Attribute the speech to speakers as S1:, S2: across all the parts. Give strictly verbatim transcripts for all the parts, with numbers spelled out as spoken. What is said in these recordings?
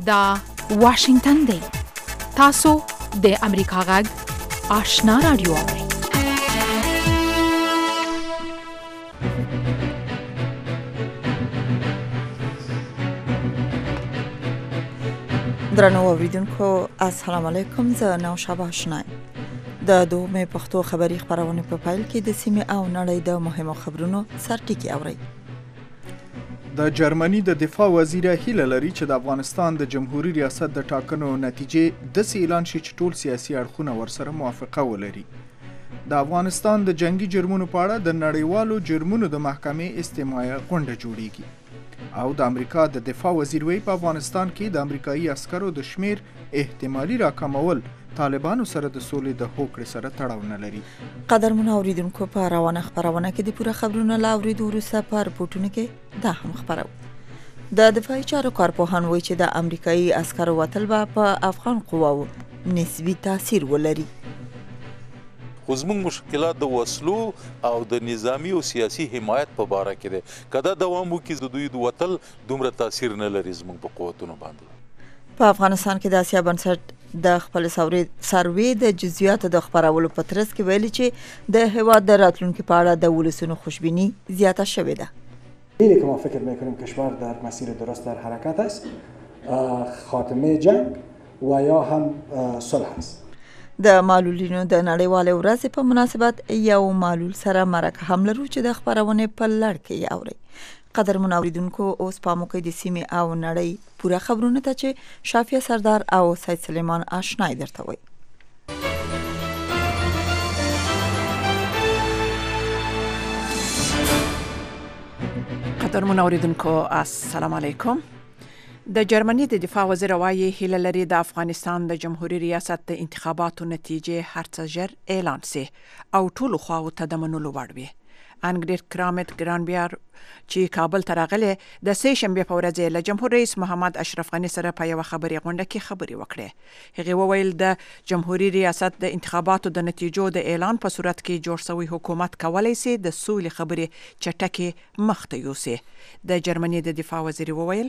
S1: دا واشنگتن دی. تاسو د امریکا غږ آشنا رادیو اورئ.
S2: درنو اوریدونکو السلام علیکم. زه نوشابه آشنا یم. د دومې پښتو خبري خبرونه په پایل کې د سیمې او نړۍ د مهمو خبرونو سرټکی اورئ.
S3: د جرمني د دفاع وزیر هیله لري چې د افغانستان د جمهوریت ریاست د ټاکنو نتیجې داسې اعلان شي چې ټول سیاسي اړخونه ورسره موافقه ولري. د افغانستان د جنگي جرمونو په اړه د نړیوالو جرمونو د محکمې استماعي غونډه جوړیږي. او د امریکا د دفاع وزیر وی په افغانستان کې د امریکایي عسکرو د شمیر احتمالي راکمول طالبانو سره د سولې د هوکړې سره تړاو نه لري.
S2: قدرمن اوریدونکو په روانه خبرونه کې د پوره خبرونو لا اوریدو وروسته په رپورټونو کې دا هم خبرو. د دفاعي چارو کارپوهان وایي چې د امریکایي عسکرو وتل به په افغان قواو نسبي تاثیر ولري.
S4: خو زموږ مشکلات د وسلو او د نظامی او سیاسي حمایت په باره کې دی. کدا دوام وکړي د دوی د وتل دومره تاثیر نه لري زموږ په قوتونو باندې.
S2: په افغانستان کې د اسیا بنسټ د خپل سروې د جزئیاتو د خبرولو په ترڅ کې ویلي چې د هیواد د راتلونکي په اړه د ولسونو خوشبینی زیاته شوې ده.
S5: دلیلی که ما فکر میکنیم کشور در مسیر درست در حرکت است خاتمه جنگ و یا هم صلح است.
S2: د معلولینو د نړیوالې ورځې په مناسبت یو معلول سره مرکه هم لرو چې د خبرونه په لړ کې اوري. قدرمن اوریدونکو اوس پامو کوي د سیمې او نړۍ پوره خبرونه ته چې شافیه سردار او سید سلیمان آشنای درته وي.
S6: قدرمن اوریدونکو السلام علیکم. د جرمني د دفاع وزیر وایي هیله لري د افغانستان د جمهوریت ریاست د انتخاباتو نتیجې هر څه ژر اعلان سي او ټولو خواو ته د منلو وړ وي. انګریډ کرامت ګرانبیار چې کابل ته راغلی د سې شنبې په ورځ له جمهور رئیس محمد اشرف غني سره په یوه خبري غونډه کې خبري وکړې. هغه وویل د جمهوریت ریاست د انتخاباتو د نتیجو د اعلان په صورت کې جوړ شوی حکومت کولی سي د سولې خبري چټکې مخته یوسي. د جرمني د دفاع وزیر وویل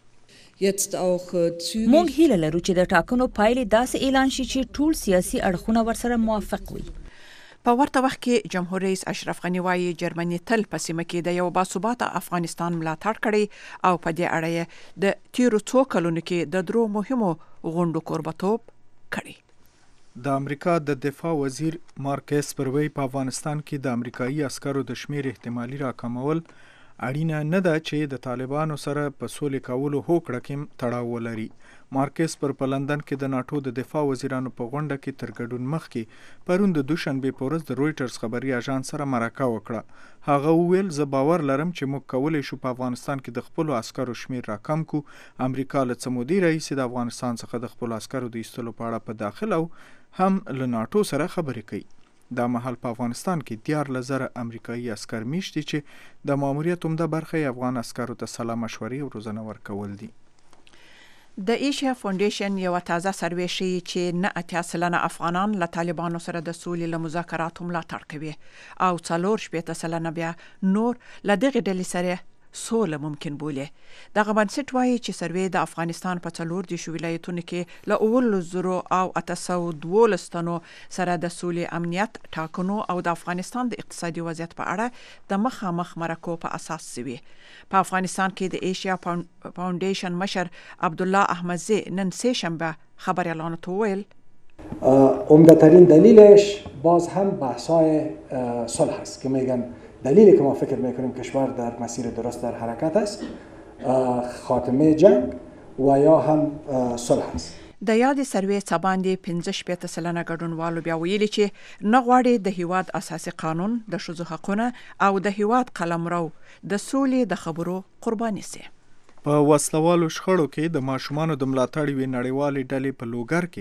S7: مونږ هیله لرو چې د ټاکنو پایلې داسې اعلان شي چې ټول سیاسي اړخونه ورسره موافق وي.
S6: په ورته وخت کې جمهور رئیس اشرف غني وایي جرمني تل په سیمه کې د یو باثباته افغانستان ملاتړ کړی او په دې اړه د تیرو څو کلونو کې د درو مهمو غونډو کوربتوب کړی.
S3: د امریکا د دفاع وزیر مارک اسپر وی په افغانستان کې د امریکایي عسکرو د شمیر احتمالي راکمول اړینه نه ده چې د طالبانو سره په سولې کولو هوکړه کې تړاو ولري. مارکس پر په لندن کې د ناتو د دفاع وزیرانو په غونډه کې تر ګډون مخکې پرون د دوشنبه په ورځ د رويټرز خبري اژانس سره مرکه وکړه. هغه وویل زه باور لرم چې موږ کولی شو په افغانستان کې د خپل عسکرو شمیر راکم کو. امریکا له څه مودې راهیسې د افغانستان څخه د خپل عسکرو د ایستلو په اړه په داخل او هم له ناتو سره خبرې کوي. دا مهال په افغانستان کې دیارلس زره امریکایي عسکر میشتي چې د ماموریت عمده برخه افغان عسکرو ته سلا مشورې او روزنه ورکول دي.
S6: د ایشیا فاونډیشن یو تازه سروې ښیي چې نه اتیا سلنه افغانان له طالبانو سره د سولې له مذاکراتو ملاتړ کوي او څلور شپېته سلنه بیا نور له دغې ډلې سره سوله ممکن بولي. دغه بنسټ وایي چې سروې د افغانستان په څلور دیشو ولایتونو کې له اوولس زرو او اته سوه دولس تنو سره د سولې امنیت ټاکنو او د افغانستان د اقتصادي وضعیت په اړه د مخامخ مرکو په اساس سوي. په افغانستان کې د ایشیا فاونډیشن مشر عبدالله احمدزی نن سه شنبه خبر اعلان وویل
S5: عمده ترین دلیلش باز هم بحث‌های صلح است که میگن دلیلی که ما فکر میکنیم کشور در مسیر درست در حرکت است خاتمه جنگ و یا هم صلح است.
S6: د یادې سروې څه باندې پنځه شپېته سلنه ګډونوالو بیا ویلي چې نه غواړي د هیواد اساسي قانون د ښځو حقونه او د هیواد قلمرو د سولې د خبرو قرباني سي.
S3: په وسلوالو شخړو کې د ماشومانو د ملاتړ وی نړیوالې ډلې په لوګر کې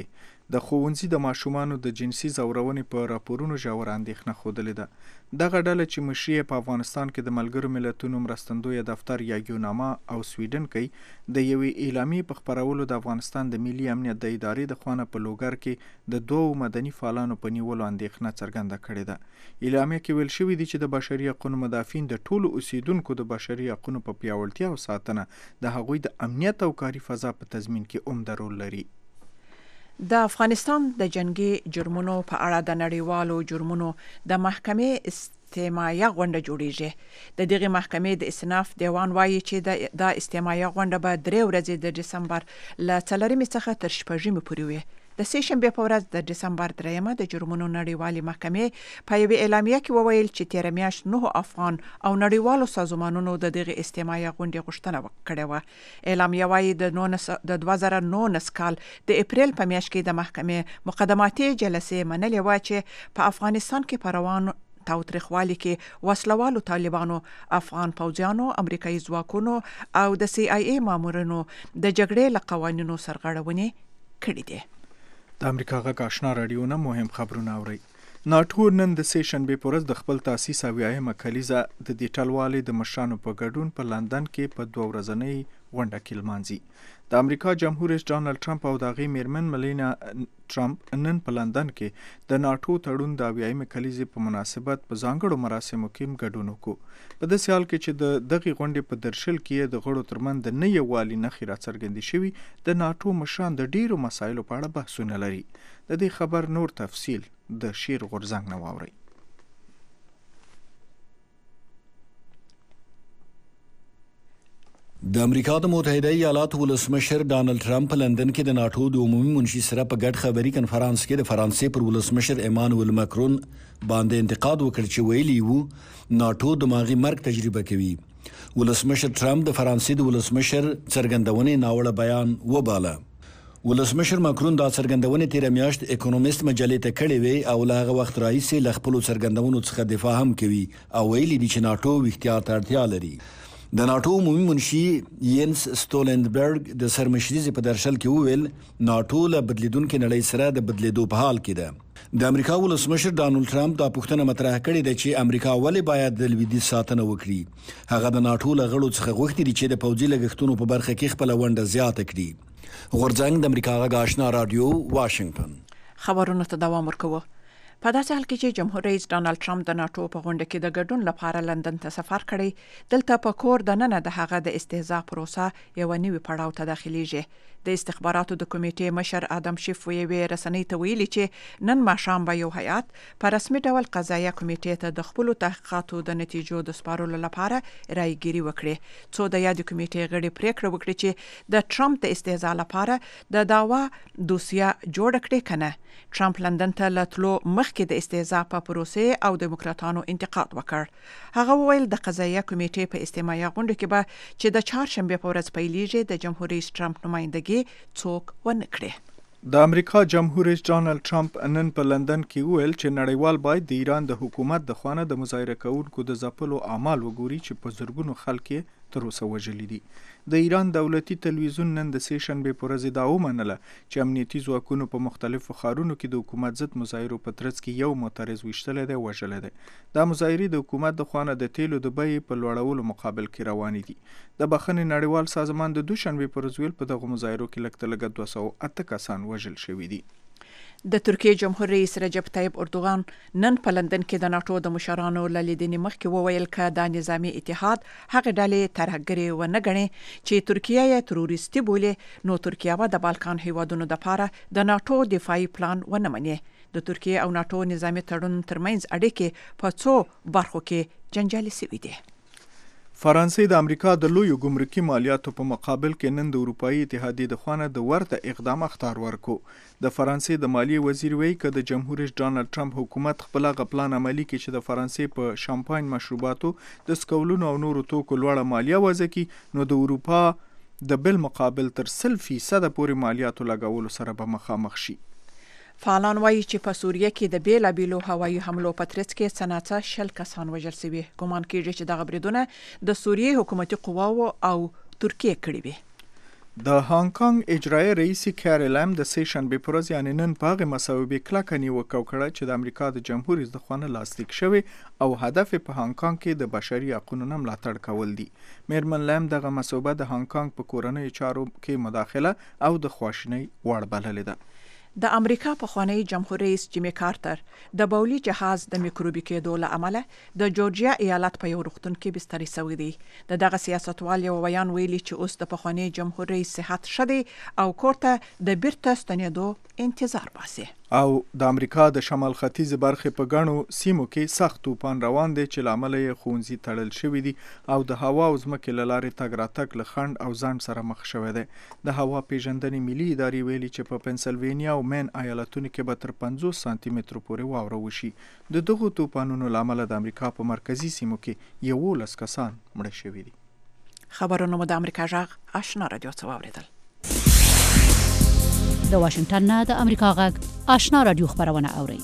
S3: د ښوونځي د ماشومانو د جنسي ځورونې په راپورونو ژوره اندېښنه ښودلې ده. دغه ډله چې مشري یې په افغانستان کې د ملګرو ملتونو مرستندویه دفتر یا یوناما او سویډن کوي، د یوې اعلامیې په خپرولو د افغانستان د ملي امنیت د ادارې د خوا نه په لوګر کې د دوو مدني فعالانو په نیولو اندېښنه څرګنده کړې ده. اعلامیه کې ویل شوي دي چې د بشري حقونو مدافعین د ټولو اوسیدونکو د بشري حقونو په پیاوړتیا او ساتنه د هغوی د امنیت او کاري فضا په تضمین کې عمده رول لري.
S6: د افغانستان د جنگي جرمونو په اړه د نړیوالو جرمونو د محکمې استماعیه غونډه جوړیږي. د دغه محکمې د استناف دیوان وایي چې د استماعیه غونډه به درې ورځې د ډسمبر له څلورمې څخه تر شپږمې پورې وي. د سې شنبې په ورځ د ډسمبر دریمه د جرمونو نړیوالې محکمې په یوې اعلامیه کې وویل چې تېره میاشت نه افغان او نړیوالو سازمانونو د دغه استماعیه غونډې غوښتنه کړې وه. اعلامیه وایي د دوه زره نولس کال د اپریل په میاشت کې د محکمې مقدماتي جلسې منلې وه چې په افغانستان کې په روان تاوتریخوالي کې وسلوالو طالبانو، افغان پوځیانو، امریکایي ځواکونو او د سی آی ای مامورینو د جګړې له قوانینو سرغړونې کړې دي.
S3: د امریکا غږ آشنا راډیو نه مهم خبرونه اورئ. ناټو نن د سې شنبې په ورځ د خپل تاسیس اویایمه کلیزه د دې ټلوالې د مشرانو په ګډون په لندن کې په دوه ورځنۍ غونډه کې لمانځي. د امریکا جمهور رئیس ډانلډ ټرمپ او د هغې میرمن ملینا ټرمپ نن په لندن کې د ناټو تړون د اویایمې کلیزې په مناسبت په ځانګړو مراسمو کې ګډون وکړو. په داسې حال کې چې د دغې غونډې په درشل کې د غړو ترمنځ د نه یووالي نښې راڅرګندې شوي، د ناټو مشران د ډیرو مسایلو په اړه بحثونه لري. د دې خبر نور تفصیل د شیر غورځنګ نه واورئ.
S8: د امریکا د متحده ایالاتو ولسمشر ډانلډ ټرمپ په لندن کې د ناټو د عمومي منشي سره په ګډ خبري کنفرانس کې د فرانسې پر ولسمشر ایمانوئل ماکرون باندې انتقاد وکړ چې ویلي وو ناټو دماغي مرګ تجربه کوي. ولسمشر ټرمپ د فرانسې د ولسمشر څرګندونې ناوړه بیان وباله. ولسمشر ماکرون دا څرګندونې تیره میاشت اکونومیست مجلې ته کړې وې او له هغه وخت راهیسې له خپلو څرګندونو څخه دفاع هم کوي او ویلي دي چې ناټو احتیاط ته اړتیا لري. د ناټو عمومي منشي یینس سټولنبرګ د سرمشري په درشل کې وویل ناټو له بدلیدونکو نړۍ سره د بدلیدو په حال کې ده. د امریکا ولسمشر ډانلډ ټرمپ دا پوښتنه مطرح کړې ده چې امریکا ولې باید د لویدیځ ساتنه وکړي. هغه د ناټو له غړو څخه غوښتي دي چې د پوځي لګښتونو په برخه کې خپله ونډه زیاته کړي. غورځنګ د امریکا غږ آشنا راډیو، واشنگټن.
S6: خبرونه ته دوام ورکوو. په داسې حال کې چې جمهور رئیس ډانلډ ټرمپ د ناټو په غونډه کې د ګډون لپاره لندن ته سفر کړی، دلته په کور د ننه د هغه د استهزاء پروسه یو نوي پړاو ته داخليږي. د استخباراتو د کمیټې مشر ادم شیف یې رسنۍ ته ویلي چې نن ماښام به یو هیئت په رسمي ډول قضایه کمیټې ته د خپل تحقیقاتو د نتیجو د سپارلو لپاره رایګيري وکړي. څو د یاد کمیټې غړي پریکړه وکړي چې د ټرمپ د استهزاء لپاره د داوا دوسیه جوړ کړي کنه. ټرمپ لندن ته لتلو مخکې د استهزاء په پروسه او دیموکراتانو انتقاد وکړ. هغه وویل د قضایه کمیټې په استماعیه غونډه کې به چې د چهارشنبه په ورځ پیلېږي د جمهور رئیس ټرمپ نمائندګي څوک ونه کړي.
S3: د امریکا جمهور رئیس ډانلډ ټرمپ نن په لندن کې وویل چې نړیوال باید د ایران د حکومت د خوانه د مظاهره کوونکو د ځپلو اعمال وګوري چې په زرګونو خلک تر اوسه وژلي دي. د ایران دولتي تلویزیون نن د سې شنبې په ورځ دا ومنله چې امنیتي ځواکونو په مختلفو ښارونو کې د حکومت ضد مظاهرو په ترڅ کې یو معترض ویشتلی دی وژلی دی. دا مظاهرې د حکومت د خوانه د تیلو د بیې په لوړولو مقابل کې روانې دي. د بخښنې نړیوال سازمان د دوشنبې په ورځ ویل په دغو مظاهرو کې لږ تر لږه دوه سوه اته کسان وژل شوي دي.
S6: د ترکیې جمهور رئیس رجب طیب اردوغان نن په لندن کې د ناټو د مشرانو له لیدنې مخکې وویل که دا نظامي اتحاد هغه ډلې ترهګرې ونه ګڼي چې ترکیه یې تروریستي بولي، نو ترکیه به د بالکان هیوادونو دپاره د ناټو دفاعي پلان ونه مني. د ترکیې او ناټو نظامي تړون ترمنځ اړیکې په څو برخو کې جنجالي شوي دي.
S3: فرانسې د امریکا د لویو ګمرکي مالیاتو په مقابل کې نن د اروپایي اتحادیې د خوانه د ورته اقدام اخطار ورکو. د فرانسې د مالیې وزیر وایي که د جمهور رئیس ډانلډ ټرمپ حکومت خپل هغه پلان عملي کړي چې د فرانسې په شامپاین مشروباتو د سکولونو او نورو توکو لوړه مالیه وضع کړي، نو د اروپا د بل مقابل تر سل فیصده پورې مالیاتو لګولو سره به مخامخ شي.
S6: فعالان وایي چې په سوریه کې د بیلابیلو هوایي حملو په ترڅ کې څه شل کسان وژل شوي. ګمان کېږي چې دغه بریدونه د سوریې حکومتي قواو او ترکیې کړي وي.
S3: د هانګ کانګ اجرایي رئیس کیری لام د سه شنبې په ورځ یعنې نن په هغې مصوبې کلکه نیوکه وکړه چې د امریکا د جمهور رئیس د خوا نه لاسلیک شوی او هدف یې په هانګ کانګ کې د بشري حقونو نه ملاتړ کول دي. میرمن لام دغه مصوبه د هانګ کانګ په کورنیو چارو کې مداخله او د خواشینۍ وړ بللې ده.
S6: د امریکا پخوانی جمهور رئیس جیمی کارتر د بولي جهاز د میکروبي کېدو له امله د جورجیا ایالت په یو روغتون کې بستري شوی دی. د دغه سیاستوال یو بیان ویلي چې اوس د پخوانی جمهور رئیس صحت ښه دی او کور ته د بیرته ستنېدو انتظار باسي.
S3: او د امریکا د شمال ختیځ برخې په ګڼو سیمو کې سخت طوفان روان دی چې له امله یې ښوونځي تړل شوي دي او د هوا او ځمکې له لارې تګ راتګ له خنډ او ځنډ سره مخ شوی دی. د هوا پیژندنې ملي ادارې ویلي چې په پنسلوینیا او مین ایالتونو کې به تر پنځوس سانتي مترو پورې واوره وشي. د دغو طوفانونو له امله د امریکا په مرکزي سیمو کې یولس کسان مړه شوي دي.
S6: خبرونه مو د امریکا غږ آشنا رادیو څخه واوریدل.
S9: د واشنگټن نه د امریکا غږ آشنا رادیو خبرونه اوري.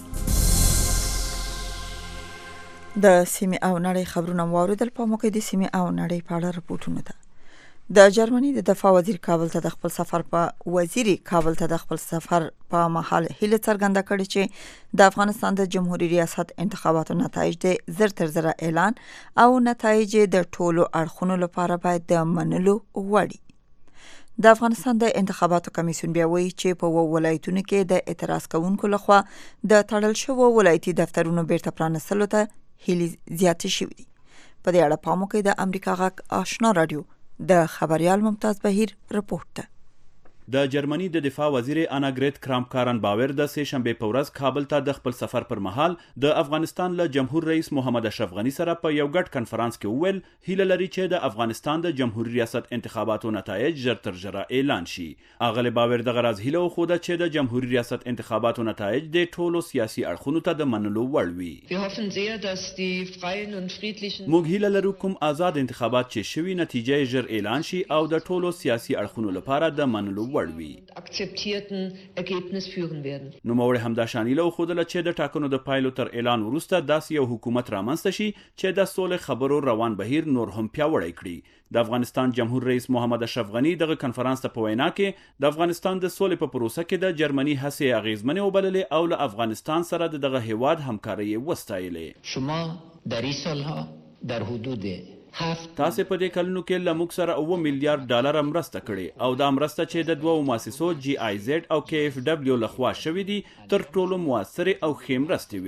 S2: د سیمې او نړۍ خبرونه واوریدل. په موقع د سیمې او نړۍ په اړه رپورټونه ده. د جرمني د دفاع وزیر کابل ته د خپل سفر په وزیری کابل ته د خپل سفر په مهال هیله څرګنده کړې چې د افغانستان د جمهوریت ریاست انتخاباتو نتایج د زر تر زر اعلان او نتایج د ټولو اړخونو لپاره باید د منلو وړ. د افغانستان د انتخاباتو کمیسیون بیا وایي چې په وو ولایتونو کې د اعتراض کوونکو لخوا د تړل شوو ولایتي دفترونو بیرته پرانستلو ته هیلې زیاتې شوې دي. په دې اړه په موقع د امریکا غږ آشنا رادیو د خبريال ممتاز بهیر رپورټ ده.
S10: د جرمني د دفاع وزیر اناګریت کرام کارن باور د سه شنبه په ورځ کابل ته د خپل سفر پر مهال د افغانستان له جمهور رئیس محمد اشرف غنی سره په یو ګډ کنفرانس کې وویل هیله لري چې د افغانستان د جمهوریت ریاست انتخاباتو نتایج ژر تر ژره اعلان شي. اغلی باور د غرض هیله خوده چې د جمهوریت ریاست انتخاباتو نتایج د ټولو سیاسي اړخونو ته د منلو وړ وي. موږ هیله لرو کوم آزاد انتخابات چې شوي نتیجه ژر اعلان شي او د ټولو سیاسي اړخونو لپاره د منلو نو موړ همدا شانیله خودله چې د ټاکنو د پایلو تر اعلان وروسته داسې یو حکومت رامنځته شي چې د سولې خبرو روان بهیر نور هم پیاوړی کړي. د افغانستان جمهور رئیس محمد اشرف غنی دغه کنفرانس ته په وینا کې د افغانستان د سولې په پروسه کې د جرمني هڅې اغیزمنې وبللې او له افغانستان سره د دغه هیواد همکاري وستایلې.
S11: شما در این سالها در حدود
S10: تاسو په دې کلونو کې له موږ سره اوه میلیارډ ډالر مرسته کړې او دا مرسته چې د دوو مؤسسو جی آی زد او کې اف دبلیو لخوا شوې دي تر ټولو موثرې او ښې مرستې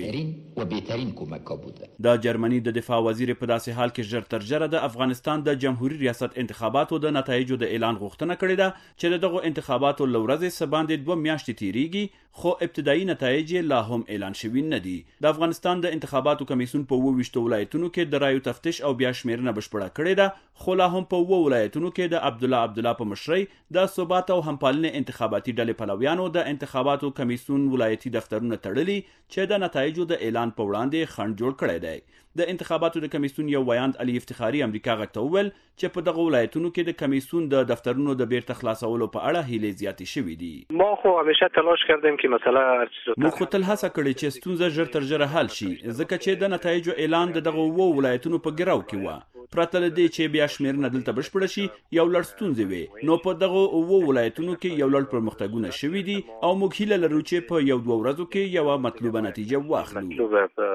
S10: وي. د جرمني د دفاع وزیر په داسې حال کې ژر تر ژره د افغانستان د جمهوریت ریاست انتخاباتو د نتایجو د اعلان غوښتنه کړې ده چې دغه انتخاباتو له ورځې څخه باندې دوه میاشتې تیریږي خو ابتدایي نتایج لا هم اعلان شوي نه دي. د افغانستان د انتخاباتو کمیسیون په اووه ویشتو ولایتونو کې د رایو تفتیش او بیا شمیرنه بشپړه کړې ده خو لا هم په اووه ولایتونو کې د عبدالله عبدالله په مشرۍ د ثبات او همپالنې انتخاباتي ډلې پلویانو د انتخاباتو کمیسیون ولایتي دفترونه تړلي چې د نتایجو د اعلان په وړاندې خنډ جوړ کړی دی. د انتخاباتو د کمیسیون یو ویاند علي افتخاري امریکا غږ ته وویل چې په دغه ولایتونو کې د کمیسیون د دفترونو د بیرته خلاصولو په اړه هیلې زیاتې شوې دي.
S12: ما خو همیشه تلاش کردیم که مثلا
S10: موږ خو تل هڅه کړې چې ستونزه ژر تر ژره حل شي ځکه چې د نتایجو اعلان د دغه اووه ولایتونو په ګراو کې و. پرته له دې چې بیا شمیرنه دلته بشپړه شي یو لړ ستونزې وي نو په دغه اووه ولایتونو کې یو لړ پرمختګونه شوي دي او موږ هیله لرو چې په یو دوه ورځو کې یوه مطلوبه نتیجه واخلو.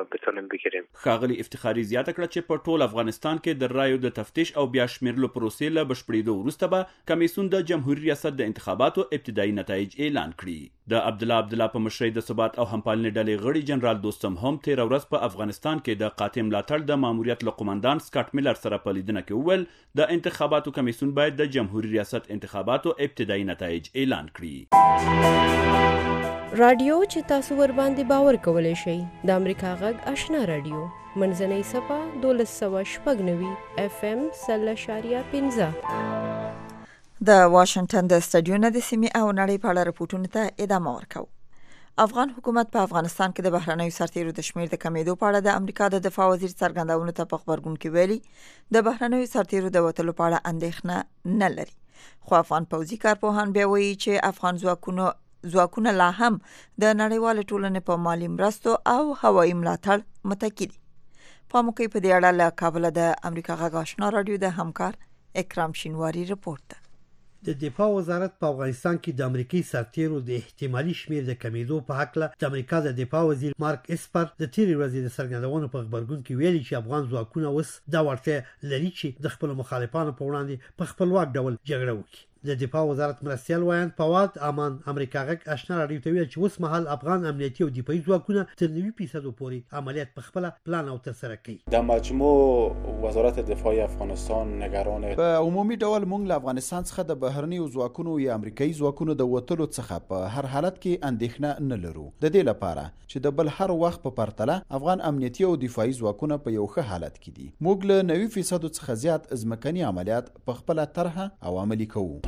S10: ښاغلي افتخاري زیاته کړه چې په ټول افغانستان کې د رایو د تفتیش او بیا شمیرلو پروسې له بشپړېدو وروسته به کمیسیون د جمهوریت ریاست د انتخاباتو ابتدایي نتایج اعلان کړي. د عبدالله عبدالله په مشرۍ د ثبات او همپالنې ډلې غړي جنرال دوستم هم تېره ورځ په افغانستان کې د قاطع ملاتړ د ماموریت له قومندان سکاټ میلر سره په لیدنه کې وویل د انتخاباتو کمیسیون باید د جمهوریت ریاست انتخاباتو ابتدایي نتایج اعلان کړي.
S13: رادیو چې تاسو ور باندې باور کولای شئ د امریکا غږ آشنا رادیو منځنۍ صفه دولس سوه شپږ نوي اف ام سل اشاریه پنځه.
S2: د واشنگټن د سټډیو نه د سیمې او نړۍ په اړه رپورټونو ته ادامه ورکوو. افغان حکومت په افغانستان کې د بهرنیو سرتیرو د شمیر د کمیدو په اړه د امریکا د دفاع وزیر څرګندونو ته په خبرګون کې ویلي د بهرنیو سرتیرو د وتلو په اړه اندېښنه نه لري. خو افغان پوځي کارپوهان بیا وایي چې افغان ځواکونو ځواکونه لا هم د نړیوالې ټولنې په مالي مرستو او هوایي ملاتړ متکي دي. په موقع په دې اړه له کابل د امریکا غږ آشنا رادیو د همکار اکرام شینواری رپورټ ده.
S14: د دفاع وزارت په افغانستان کې د امریکایي سرتیرو د احتمالي شمیر د کمیدو په حق له د امریکا د دفاع وزیر مارک اسپر د تیرې ورځې د څرګندونو په خبرګون کې ویلي چې افغان ځواکونه اوس دا وړتیا لري چې د خپل مخالفانو په وړاندې په خپلواک ډول جګړه وکړي. د دفاع وزارت مرستیال وایند فواد امان امریکا غږ آشنا راډیو ته ویل چې اوس مهال افغان امنیتي او دفاعي ځواکونه تر نوي فیصد پورې عملیات په خپل پلان او ترسره کوي.
S15: د مجموع وزارت دفاع افغانستان نگران
S16: په عمومي ډول موږ له افغانستان څخه د بهرنیو ځواکونو یا امریکایي ځواکونو د وټلو څخه په هر حالت کې اندېښنه نه لرو. د دې لپاره چې د بل هر وخت په پرتله افغان امنیتي او دفاعي ځواکونه په یو ښه حالت کې دي. موږ له نوي فیصد څخه زیات ځمکني عملیات په خپل طرحه او عملي کوو.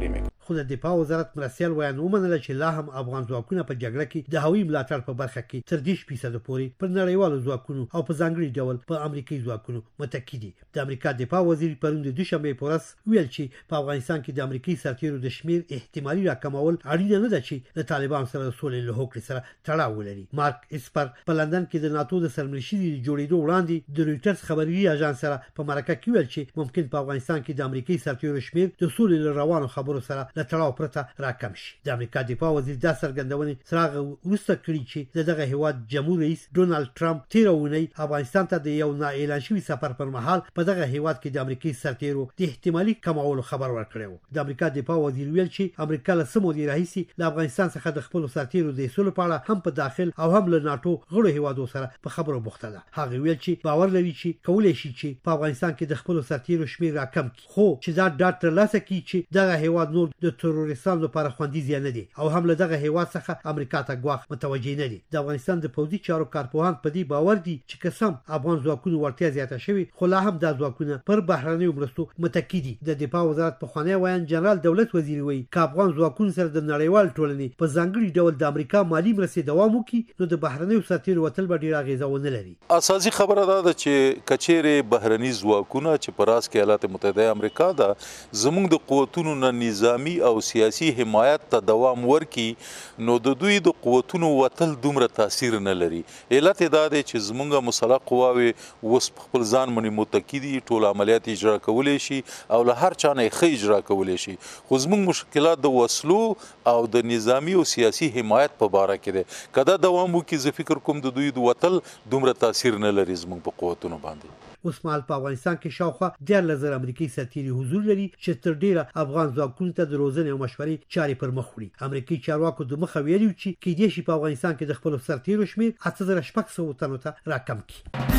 S14: خو د دفاع وزارت مرستیال وایند ومنله چې لا هم افغان ځواکونه په جګړه کې د هوایي ملاتړ په برخه کې تر دېرش فیصد پورې پر نړیوالو ځواکونو او په ځانګړي ډول په امریکایي ځواکونو متکي دي. د امریکا دفاع وزیر پرون د دوشنبې په ورځ ویل چې په افغانستان کې د امریکایي سرتیرو د شمیر احتمالي راکمول اړینه نه ده چې له طالبان سره د سولې له هوکړې سره تړاو ولري. مارک اسپر په لندن کې د ناتو د سرمنشي د جوړېدو وړاندې د رویټرز خبري اژانس سره په مرکه کې ویل چې ممکن په افغانستان کې د امریکایي سرتیرو شمیر د سولې له روانو خبرو سره له تړاو پرته راکم شي. د امریکا دفاع وزیر دا څرګندونې سراغ وروسته کړي چې دغه هیواد جمهور رئیس ډونالد ټرمپ تیر اونۍ افغانستان ته د یو نا اعلان شوي سفر پر مهال په دغه هیواد کې د امریکایي سرتیرو د احتمالي کمولو خبر ورکړی و. د امریکا دفاع وزیر ویل چې امریکا له څه مودې راهیسې له افغانستان څخه د خپلو سرتیرو د ایستلو په اړه هم په داخل او هم له ناټو غړو هیوادو سره په خبرو بوخته ده. هغه ویل چې باور لري چې کولی شي چې په افغانستان کې د خپلو سرتیرو شمیر راکم کړي، خو چې دا ډاډ ترلاسه کړي چې دغه هیواد نور د تروریستانو لپاره خوندي ځای نه دی او هم له دغه هیواد څخه امریکا ته ګواښ متوجه نه دي. د افغانستان د پوځي چارو کارپوهان په دې باور دي چې قسم افغان ځواکونو ورتیا زیاته شوي خو لا هم دا ځواکونه پر بهرنیو مرستو متکي دي. د دفاع وزارت پخوانی وایند جنرال دولت وزیر وایي که افغان ځواکونو سره د نړیوال ټولنې په ځانګړي ډول د امریکا مالی مرستې دوام وکړي نو د بهرنیو سرتیرو وتل به ډېره اغېزه ونه لري.
S4: اساسي خبره دا ده چې کچېرې بهرني ځواکونه چې په راس کې ایالات متحده امریکا ده زموږ د قوتونو نه نظامی او سیاسي حمایت ته دوام ورکي نو د دوی د قوتونو وتل دومره تاثیر نه لري. علت دا دی چې زموږ مسلح قواوې اوس خپل ځان باندې متکي دي، ټول عملیات اجرا کولی شي او له هر چا نه ښه اجرا کولی شي. خو زموږ مشکلات د وسلو او د نظامی او سیاسي حمایت په باره کې دی. که دا دوام وکړي زه فکر کوم د دوی د وتل دومره تاثیر نه لري زموږ په قوتونو باندې.
S14: اوس مهال په افغانستان کې شاوخوا دیارلس زره امریکایي سرتیري حضور لري چې تر ډیره افغان ځواکونو ته د روزنې او مشورې چارې پر مخ وړي. امریکایي چارواکو د مخه ویلي چې کیدای شي په افغانستان کې د خپلو سرتیرو شمیر اته زره شپږ سوه تنو ته راکم کړي.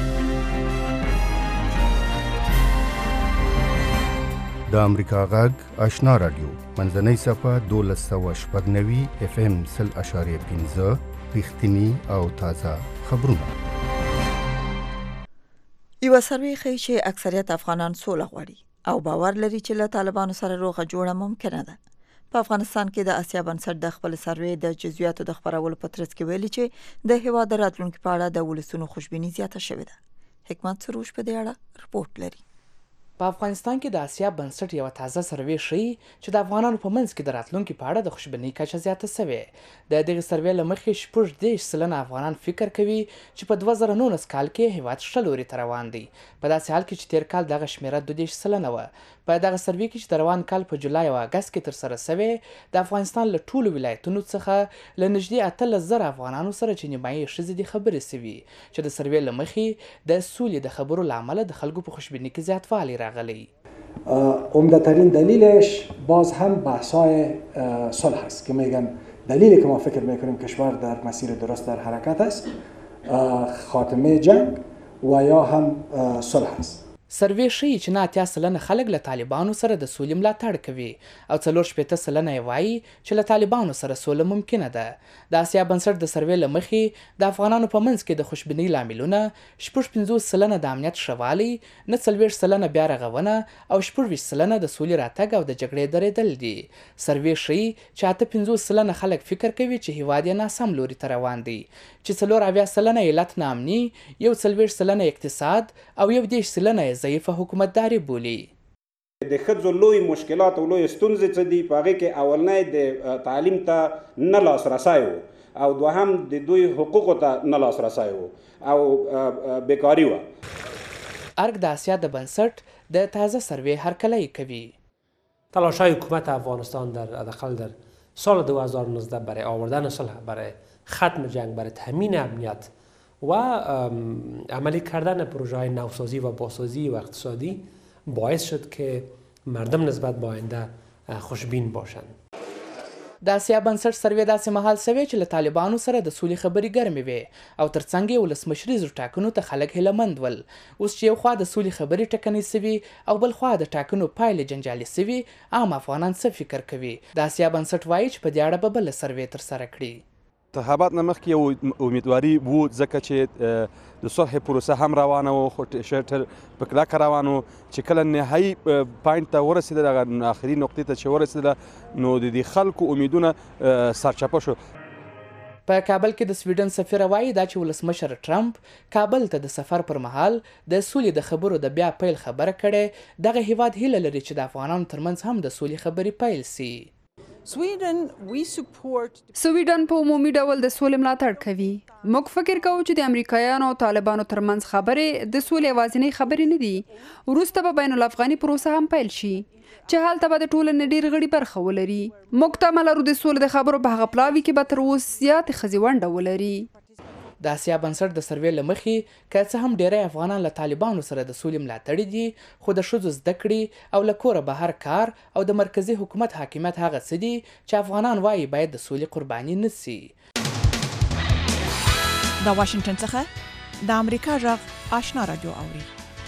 S17: د امریکا غږ آشنا راډیو منځنۍ صفحه دولس سوه شپږ نوي اف ام سل اشاریه پنځه رښتیني او تازه خبرونه.
S2: یو سروې ښیي چې اکثریت افغانان سوله غواړي او باور لري چې له طالبانو سره روغه جوړه ممکنه ده. په افغانستان کې د اسیا بنسټ د خپل سروې د جزئیاتو د خبرولو په ترڅ کې ویلي چې د هیواد د راتلونکي په اړه د ولسونو خوشبیني زیاته شوې ده. حکمت سروش په دې اړه رپورټ لري.
S18: په افغانستان کې د اسیا بنسټ یو تازه سروې ښیي چې د افغانانو په منځ کې د راتلونکي په اړه د خوشبینۍ کچه زیاته شوې. د دغه سروې له مخې شپږ دېرش سلنه افغانان فکر کوي چې په دوه زره نولس کال کې هیواد ښه لوري ته روان دی، په داسې حال کې چې تیر کال دغه شمیره دوه دېرش سلنه وه. په دغه سروې کې چې د روان کال په جولای او اګست کې ترسره شوې د افغانستان له ټولو ولایتونو څخه له نږدې اتلس زره افغانانو سره چې نیمایي ښځې دي خبرې شوي چې د سروې له مخې د سولې د خبرو له امله د خلکو په خوشبینۍ کې زیاتوالی راغلی.
S5: عمده ترین دلیلش باز هم بحث‌های صلح است که میگن دلیلی که ما فکر میکنیم کشور در مسیر درست در حرکت است خاتمه جنگ و یا هم صلح است.
S18: سروې ښیي چې نه اتیا سلنه خلک له طالبانو سره د سولې ملاتړ کوي او څلور شپېته سلنه یې وایي چې له طالبانو سره سوله ممکنه ده. د اسیا بنسټ د سروې له مخې د افغانانو په منځ کې د خوشبینۍ لاملونه شپږ پنځوس سلنه د امنیت ښه والی، نه څلوېښت سلنه بیا رغونه او شپږ ویشت سلنه د سولې راتګ او د جګړې درېدل دي. سروې ښیي چې اته پنځوس سلنه خلک فکر کوي چې هیواد یې ناسم لوري ته روان دی، چې څلور اویا سلنه علت ناامني، یو څلوېښت سلنه اقتصاد او یو دېرش سلنه ضعیفه حکومتداري بولي.
S19: د ښځو لوی مشکلات او لوی ستونزې څه دي؟ په هغې کې اولنی د تعلیم ته نه لاسرسی و او دوهم د دوی حقوقو ته نه لاسرسی و او بیکاري وه.
S18: ارګ د اسیا د بنسټ د تازه سروې هرکلی کوي.
S20: تلاش‌های حکومت افغانستان در حداقل در سال دو هزار و نوزده برای آوردن صلح، برای ختم جنگ، برای تامین امنیت و عملی کردن پروژه‌های نوسازی و بازسازی و اقتصادی باعث شد که مردم نسبت به آینده خوشبین باشند.
S18: د اسیا بنسټ سروې داسې مهال سوی چې له طالبانو سره د سولې خبرې ګرمې وې او ترڅنګ یې ولسمشریزو ټاکنو ته خلک هیلهمند ول. اوس چې یو خوا د سولې خبرې ټکنۍ سوي او بل خوا د ټاکنو پایلې جنجالي سوي، عام افغانان څه فکر کوي؟ د اسیا بنسټ وایي چې په دې اړه به بله سروې ترسره کړي.
S21: انتخابات نه مخکې یو امیدواري و، ځکه چې د صلح پروسه هم روانه وه، خو ټر په کلکه روان و چې کله نهایي پاینټ ته ورسېدل، هغه آخري نقطې ته چې ورسېدله، نو د دې خلکو امیدونه سرچپه شو.
S18: په کابل کې د سویډن سفیره وایي دا چې ولسمشر ټرمپ کابل ته د سفر پر مهال د سولې د خبرو د بیا پیل خبره کړې. دغه هیواد هیله لري چې د افغانانو ترمنځ هم د سولې خبرې پیل سي.
S22: سویډن په عمومي ډول د سولې ملاتړ کوي. موږ فکر کوو چې د امریکایانو او طالبانو ترمنځ خبرې د سولې یوازینۍ خبرې نه دي. وروسته به بین الافغاني پروسه هم پیل شي چې هلته به د ټولنې ډېر غړي برخه ولري. موږ تمه لرو د سولې د خبرو په هغه پلاوي کې به تر اوسه زیاتې ښځې ونډه ولري.
S18: د اسیا بنسټ د سروې له مخې که څه هم ډیری افغانان له طالبانو سره د سولې ملاتړي دي، خو د ښځو زده کړې او له کوره بهر کار او د مرکزي حکومت حاکمیت هغه څه دي چې افغانان وایي باید د سولې قرباني نه سي.
S6: د واشنگټن څخه د امریکا غږ آشنا رادیو اوري.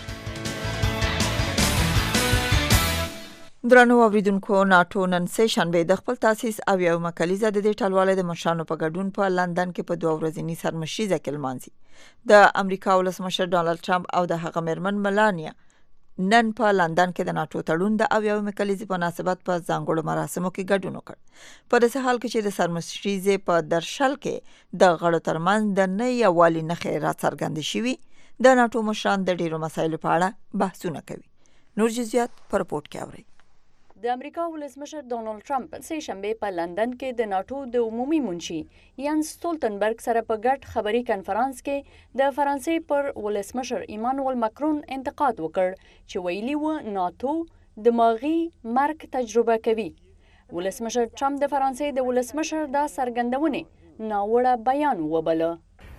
S2: درنو اوریدونکو، ناتو نن سه شنبه د خپل تاسیس او یو مکلیزه د دې ټلواله د مشرانو په ګډون په لندن کې په دوه ورځنی سرمشریزه کې لمانځي. د امریکا ولسمشر ډانلډ ټرمپ او د هغه مېرمن ملانیا نن په لندن کې د ناتو تړون د او یو مکلیزه په مناسبت په ځانګړو مراسمو کې ګډون وکړ. په داسې حال کې چې د سرمشریزه په درشل کې د غړو ترمنځ د نه یووالي نښې راڅرګندې شوي، د ناتو مشران د ډیرو مسایلو په اړه بحثونه کوي. نور جزئیات په رپورټ کې اورئ.
S23: د امریکا ولسمشر ډونالد ټرمپ سه شنبه په لندن کې د ناتو د عمومي منشي یانس سټولټنبرګ سره په ګډ خبري کانفرنس کې د فرانسې پر ولسمشر ایمانوئل ماکرون انتقاد وکړ چې ویلي و ناتو دماغي مرګ تجربه کوي. ولسمشر ټرمپ د فرانسې د ولسمشر دا څرګندونه ناوړه بیان وبله.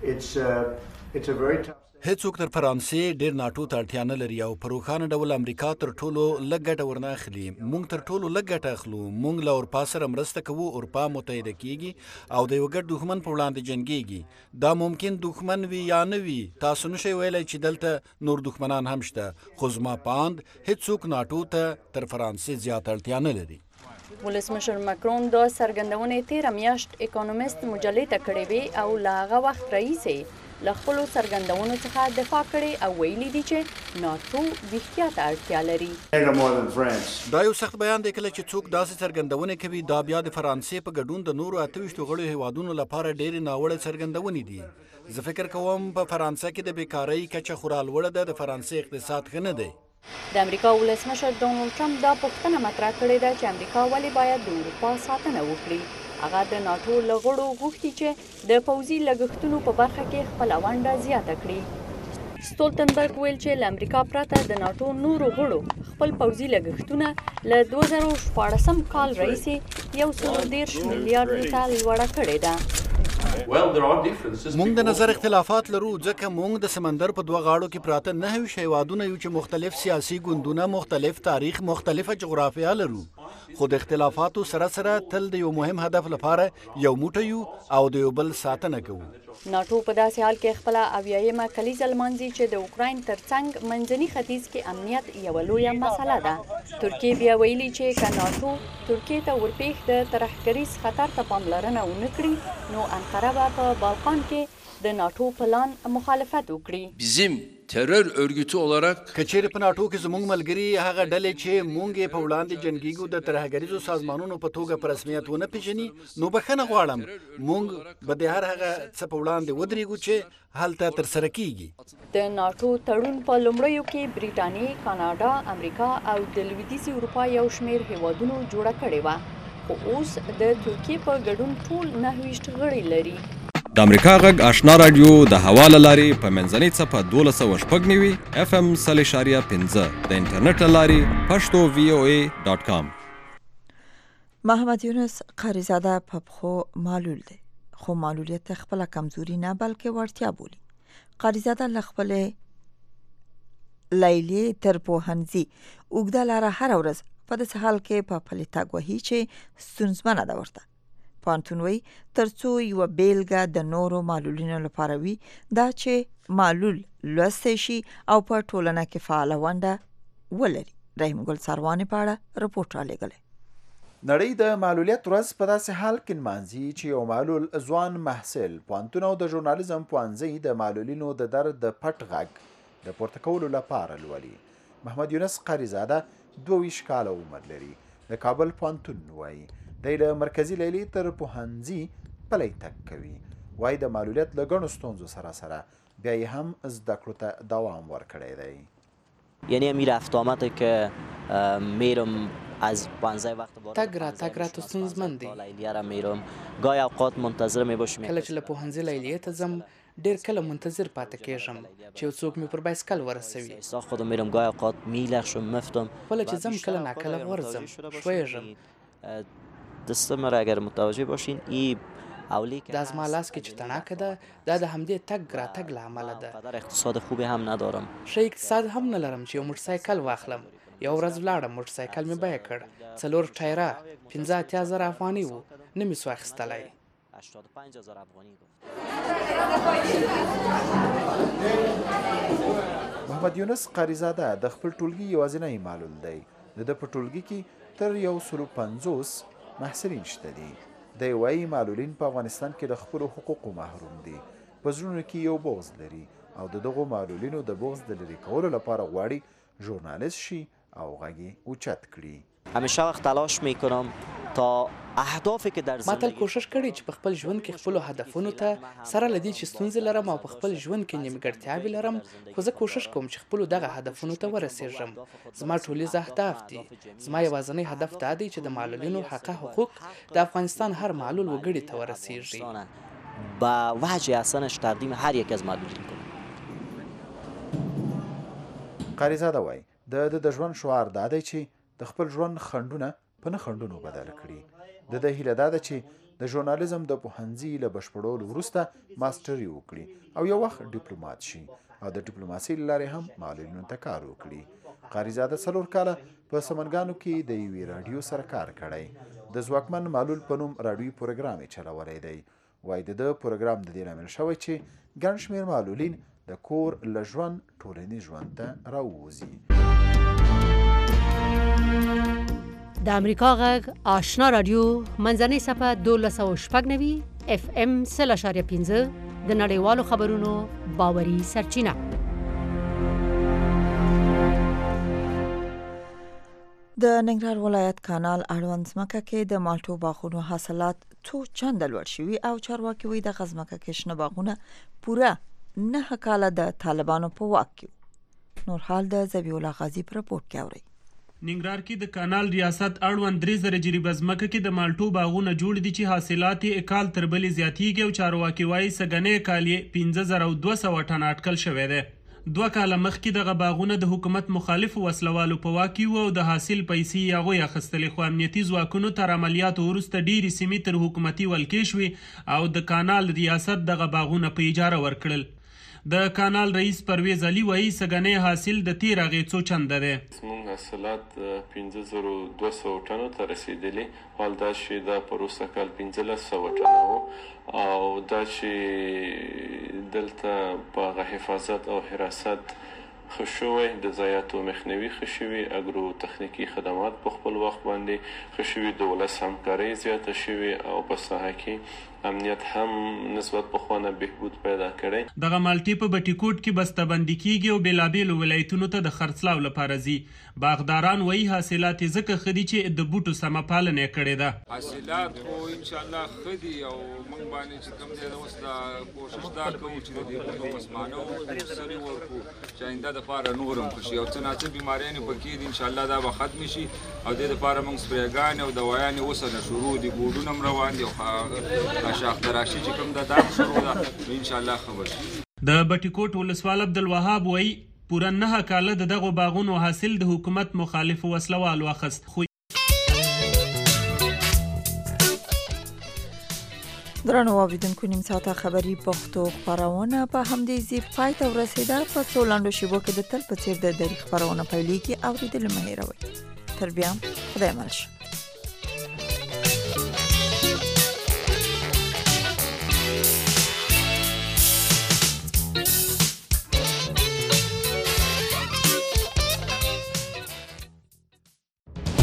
S8: هیڅوک تر فرانسې ډیر ناتو ته اړتیا نه لري او په روښانه ډول امریکا تر ټولو لږ ګټه ورنه اخلي. موږ تر ټولو لږ ګټه اخلو. موږ له اروپا سره مرسته کوو، اروپا متحده کیږي او د یو ګډ دښمن په وړاندې جنګیږي. دا ممکن دښمن وي یا نه وي، تاسو نشئ ویلی چې دلته نور دښمنان هم شته، خو زما پاند هیڅوک ناتو ته تر فرانسې زیات اړتیا نه لري.
S23: ولسمشر ماکرون دا څرګندونه تیره میاشت اکونومیست مجلې ته کړې وې او له هغه وخت راهیسې له خپلو څرګندونو څخه دفاع کړې او ویلي دي چې ناتو ویښتیا ته اړتیا لري.
S8: دا یو سخت بیان دی. کله چې څوک داسې څرګندونې کوي، دا بیا د فرانسې په ګډون د نورو اته ویشتو غړو هیوادونو لپاره ډېرې ناوړه څرګندونې دي. زه فکر کوم په فرانسه کې د بیکارۍ کچه خورا لوړه ده. د فرانسې اقتصاد ښه نه دی.
S23: د امریکا ولسمشر ډونالد ټرمپ دا پوښتنه مطرح کړې ده چې امریکا ولې باید د اروپا ساتنه وکړي. هغه د ناتو له غړو غوښتي چې د پوځي لګښتونو په برخه کې خپله ونډه زیاته کړي. سټولټنبرګ ویل چې له امریکا پرته د ناتو نورو غړو خپل پوځي لګښتونه له دوه زره شپاړسم کال راهیسې یو سل دېرش میلیارډو ته لوړه کړې ده.
S8: مونږ د نظر اختلافات لرو، ځکه مونږ د سمندر په دوه غاړو کې پراته نهه ویشت هیوادونه یو چې مختلف سیاسي ګوندونه، مختلف تاریخ، مختلفه جغرافیه لرو، خو د اختلافاتو سره سره تل د یو مهم هدف لپاره یو موټی یو او د یو بل ساتنه کوو.
S23: ناتو په داسې حال کې خپله اویایمه کلیزه لمانځي چې د اوکراین ترڅنګ منځني ختیځ کې امنیت یوه لویه مسله ده. ترکیې بیا ویلي چې که ناتو ترکیې ته ورپېښ د ترهګریز خطر ته پاملرنه ونه کړي، نو انقره به په بالقان کې د ناتو پلان مخالفت وکړي.
S24: bizim terör örgütü olarak
S8: کچېرې په ناټو کې زموږ ملګري هغه ډلې چې مونږ یې په وړاندې جنګیږو د ترهګریزو سازمانونو په توګه په رسمیت ونه پیژني، نو بخښنه غواړم. مونږ به د هر هغه څه په وړاندې ودرېږو چې هلته ترسره کیږي.
S23: د ناتو تړون په لومړیو کې بریټانیې، کاناډا، امریکا او د لویدیځې اروپا یو شمېر هیوادونو جوړه کړې وه، خو اوس د ترکیې په ګډون ټول نهه ویشت غړي لري.
S25: د امریکا غږ آشنا رادیو د هوا له لارې په منځنۍ څپه دولس سوه شپږ نوي اف ام سل اشاریه پنځه د انټرنیټ له لارې پښتو وی او ای ډاټ کام.
S2: محمد یونس قریزاده په پخو معلول دی خو معلولیت خپل کمزوري نه بلکې وړتیا بولي. قریزاده له خپلې لیلی تر پوهنځي اوږده لاره هره ورځ په داسې حال کې په پلي تګ وهي چې ستونزمنه ده ورته. پوهنتون وایي تر څو یوه بیلګه د نورو معلولینو لپاره وي دا چې معلول لوستی شي او په ټولنه کې فعاله ونډه ولري. رحیم ګل سروانې په اړه رپورټ رالیږلی.
S16: نړۍ د معلولیت ورځ په داسې حال کې نمانځي چې یو معلول ځوان محصل پوهنتون او د ژورنالیزم پوهنځي د معلولینو د درد د پټ غږ د پورته کولو لپاره لولي. محمد یونس قریزاده دوه ویشت کاله عمر لري. د کابل پوهنتون وایي دی له مرکزي لیلې تر پوهنځي پلی تګ کوي. وایي د معلولیت له ګڼو ستونزو سره سره بیا یې هم زده کړو ته دوام ورکړی دی.
S1: یعنی همین رفت آمده که میرم از پانزده وقت بار
S18: تگ را تگ را تو ستونزمن دی.
S1: لیلیه را میرم گاهی اوقات منتظر میباشم
S18: کله چې له پوهنځي لیلیې ته ځم ډیر کله منتظر پاتې کېږم چې یو څوک مې پر بایسکل ورسوي.
S1: خودم میرم گاهی اوقات میلغزم مفتم
S18: کله چې ځم کله ناکله ورځم ښویږم.
S1: دستم را اگر متوجه باشین ای اولی که
S18: دا زما لاس کې چې تڼاکه ده دا د همدې تګ را تګ له امله ده.
S1: اقتصاد خوبی هم ندارم.
S18: ښه اقتصاد هم نه لرم چې یو موټرسایکل واخلم. یو ورځ ولاړم موټرسایکل مې بیه کړ څلور ټایره پنځه اتیا زره افغاني وو نه مې سو اخیستلی.
S16: محمد یونس قریزاده د خپل ټولګي یوازینی معلول دی. د ده په ټولګي کې تر یو سلو پنځوس محصلین شته دي. دی وایي معلولین په افغانستان کې د خپلو حقوقو محروم دي. په زړونو کې یو بغض لري او د دغو معلولینو د بغض د لرې کولو لپاره غواړي ژورنالیست شي او غږ یې اوچت کړي.
S1: همیشه وقت تلاش میکنم تا اهدافی که در
S18: ما تل کوشش کړی چې په خپل ژوند کې خپل هدفونو ته سره لدی چې ستونزې لرم او په خپل ژوند کې نیمګړتیاوې لرم خو زه کوشش کوم چې خپل دغه هدفونو ته ورسیږم. زما ټولیز اهداف دي. زما یوازینی هدف دا دی چې د معلولینو حق حقوق د افغانستان هر معلول وګړي ته ورسیږي.
S1: با وجه احسنش تقدیم هر یک از معلولین کنم.
S16: قریزاده وایي د د ژوند شعار دا دی چې د خپل ژوند خنډونه په نه خنډونو بدل کړي. د ده هیله دا ده چې د ژورنالیزم د پوهنځي له بشپړولو وروسته ماسټري وکړي او یو وخت ډیپلومات شي او د ډیپلوماسۍ له لارې هم معلولینو ته کار وکړي. قریزاده څلور کاله په سمنګانو کې د یوې راډیو سره کار کړی. د ځواکمن معلول په نوم راډیوي پروګرام یې چلولی دی. وایي د ده پروګرام د دې لامل شوی چې ګڼ شمېر معلولین د کور له ژوند ټولنیز ژوند ته راووځي.
S3: د امریکا غږ آشنا رادیو منځنۍ صفحه دولس سوه شپږ نوي اف ام سل اشاریه پنځه د نړیوالو خبرونو باوري سرچینه.
S2: د ننګرهار ولایت کانال اړوند ځمکه کې د مالټو باغونو حاصلات څو چنده لوړ شوي او چارواکي وایي دغه ځمکه کې شنه باغونه پوره نهه کاله د طالبانو په واک کې. نور حال د ذبیح الله غازي په رپورټ کې اورئ.
S7: ننګرهار کې د کانال ریاست اړوند درې زره جریبه ځمکه کې د مالټو باغونه جوړ دي چې حاصلات یې کال تر بلې زیاتیږي او چارواکي وایي سږنی کال یې پنځه زره او دوه سوه ټنه اټکل شوی دی. دوه کاله مخکې دغه باغونه د حکومت مخالفو وسلوالو په واک کې وو او د حاصل پیسې یې هغوی اخیستلې خو امنیتي ځواکونو تر عملیاتو وروسته ډېرې سیمې تر حکومتي ولکې شوې او د کانال ریاست دغه باغونه په اجاره ورکړل. د کانال رئیس پرویز علي وایي سږنی حاصل د تیر هغې څو چنده دی.
S9: زموږ حاصلات پنځه زره دوه سوه ټنو ته رسېدلي. حال دا چې دا په وروسته کال پنځلس سوه ټنه و او دا چې دلته په هغه حفاظت او حراست ښه شوی د ضایعاتو مخنیوي ښه شوي اګرو تخنیکي خدمات په خپل وخت باندې ښه شوي د ولس همکارۍ زیاته شوې او په ساحه کې امنیت هم نسبت پخوانه بهبود پیدا کړی.
S7: دغه مالټې په بټي کوټ کې بسته‌بندي کیږي او بېلابېلو ولایتونو ته د خرڅلاو لپاره ځي. باغداران وایي حاصلات یې ځکه ښه دي چې د بوټو سمه پالنه یې کړې ده.
S11: حاصلات خو انشاءالله ښه دي او موږ باندې چې کوم دی اوس دا کوشش دا کوو چې د دې بوټو مسمانه سرې ورکړو چې آینده دپاره نور هم ښه شي او څه ناڅه بیماریانې پکې دي انشاءالله دا به ختمې شي او دې دپاره موږ سپریګانې او دوایانې اوس نه شروع دي بورډونه هم روان دي او شاخ تراشي چې کوم ده دا هم شروع ده نو انشاءالله ښه به شي.
S7: د بټي کوټ ولسوال عبدالوهاب وایي پوره نهه کاله د دغو باغونو حاصل د حکومت مخالفو وسلوالو اخیست خو
S2: درنو اوریدونکو نیم ساعته خبری پښتو خبرونه په همدې ځای پای ته ورسیده. په څو لاندو شیبو کې د تل په څیر د دری خبرونه پیلېږي. اوریدل مه هېروئ. تر بیا خدای مل شه.